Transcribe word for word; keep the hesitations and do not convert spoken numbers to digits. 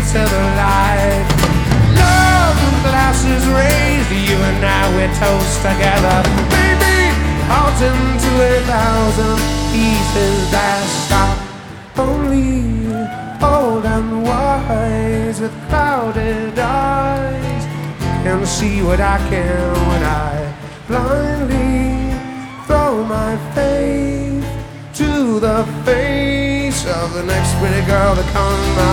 to the light. Love and glasses raised, you and I, we toast together. Baby, out into a thousand pieces that stop. Only old and wise with clouded eyes can see what I can when I blindly throw my faith to the face of the next pretty girl that comes my